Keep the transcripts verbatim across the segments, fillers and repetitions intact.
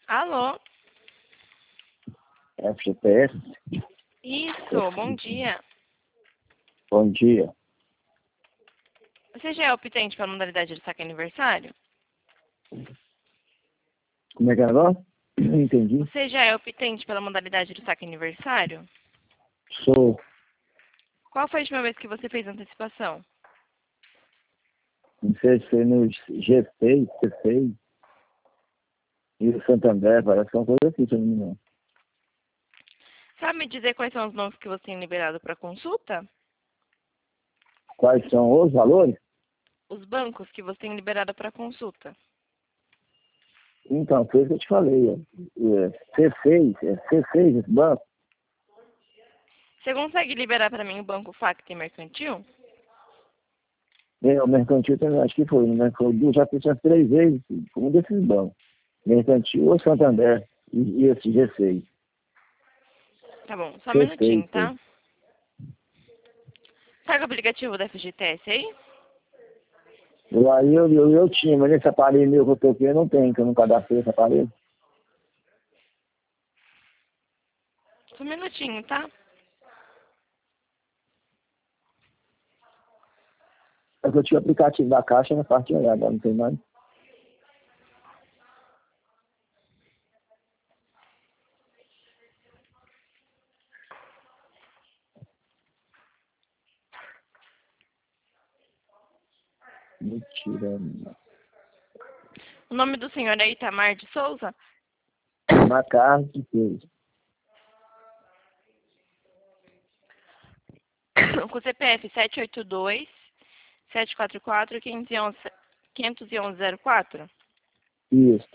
Alô? F G P S? Isso, bom dia. Bom dia. Você já é optante para a modalidade de saque aniversário? Como é que é agora? Não entendi. Você já é optante pela modalidade de saque aniversário? Sou. Qual foi a última vez que você fez antecipação? Não sei se foi no G seis, C seis e o Santander, parece que é uma coisa assim, se eu não me engano. Sabe me dizer quais são os bancos que você tem liberado para consulta? Quais são os valores? Os bancos que você tem liberado para consulta. Então, foi isso que eu te falei. É, C seis, é C seis esse banco? Você consegue liberar para mim o banco Facta e Mercantil? É, o Mercantil também, acho que foi, né? Foi duas, já fiz umas três vezes, um desses bancos. Mercantil ou Santander e, e esse G seis. Tá bom, só um C seis, minutinho, foi. tá? Tá com o aplicativo da F G T S aí? Eu, aí eu, eu, eu tinha, mas nesse aparelho meu que eu toquei eu não tenho, que eu não cadastrei esse aparelho. Só um minutinho, tá? É que eu tinha o aplicativo da Caixa na parte de olhar, agora não tem mais. Mentira. O nome do senhor é Itamar de Souza? Na casa de Deus. Com o C P F sete oito dois, sete quatro quatro, quinhentos e onze, quinhentos e onze zero quatro? Isso.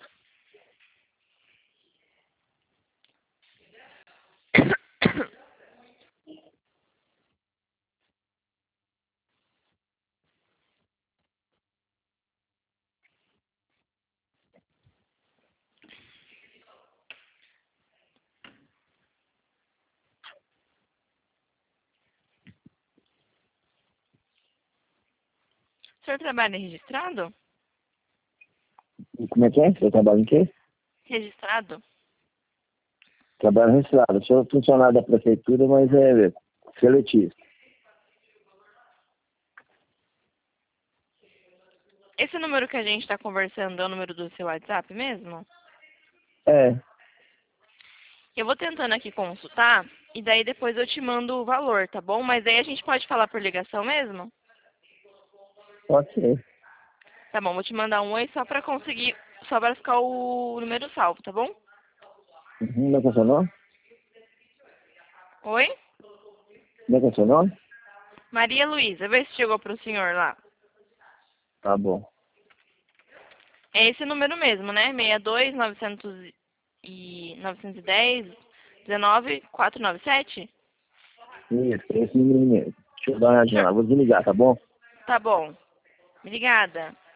O senhor trabalha registrado? E como é que é? Você trabalha em quê? Registrado? Trabalho registrado. Eu sou funcionário da prefeitura, mas é seletista. Esse número que a gente está conversando é o número do seu WhatsApp mesmo? É, Eu vou tentando aqui consultar e daí depois eu te mando o valor, tá bom? Mas aí a gente pode falar por ligação mesmo? pode ser. Tá bom, vou te mandar um oi só pra conseguir, só pra ficar o número salvo, tá bom? Uhum. Como é que é seu nome? Oi? Como é que é seu nome? Maria Luísa, vê se chegou pro senhor lá. Tá bom. É esse número mesmo, né? seis dois, novecentos e novecentos e dez, dezenove, quatrocentos e noventa e sete? Isso, esse número mesmo. Deixa eu dar uma olhadinha Senhor, lá. Vou desligar, tá bom? tá bom. Obrigada.